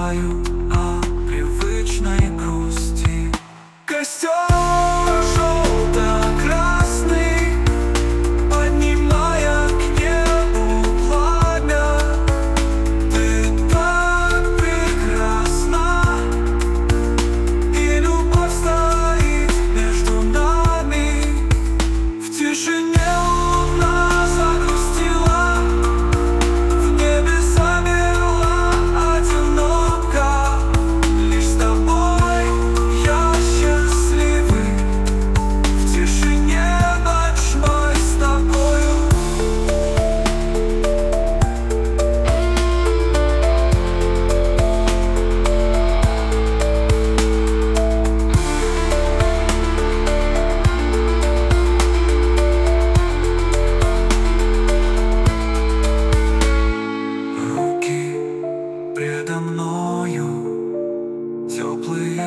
мечтаю о привычной грусти. Костер желто-красный, поднимая к небу пламя. Ты так прекрасна, и любовь стоит между нами. В тишине луна загрустила, в небе замерла одиноко. Лишь с тобой я счастливый, в тишине ночной с тобою. Руки предо мною, теплые